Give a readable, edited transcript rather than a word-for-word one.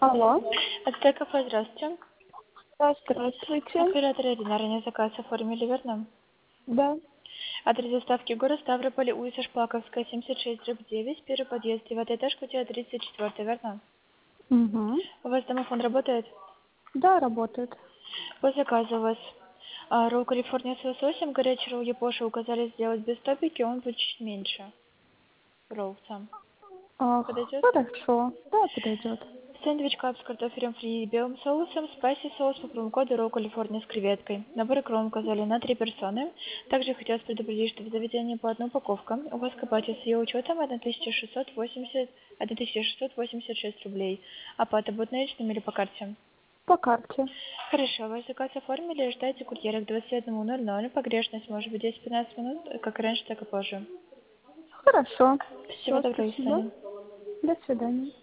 Алло. От кафе, здравствуйте. Да, здравствуйте. Оператор Ирина, ранее заказ оформили, верно? Да. Адрес доставки город Ставрополь, улица Шпаковская, 76/9, первый подъезд, 9 этаж, квартира 34, верно? Угу. У вас домофон работает? Да, работает. По заказу у вас ролл Калифорния с лососем, горячий ролл Япоша указали сделать без топики, он будет чуть меньше. Ролл сам. Подойдет? Хорошо. Да, подойдет. Сэндвич кап с картофелем фри и белым соусом, спайси соус по промокоду Ролл Калифорния с креветкой. Набор икром указали на 3 персоны. Также хотелось предупредить, что в заведении по одной упаковка. У вас копатель с ее учетом 1686 рублей. Оплата будет наличными или по карте? По карте. Хорошо, ваш заказ оформили, ждайте курьера к 21:00. Погрешность может быть 10-15 минут, как раньше, так и позже. Хорошо. Всего Все, доброго, до спасибо. свидания. До свидания.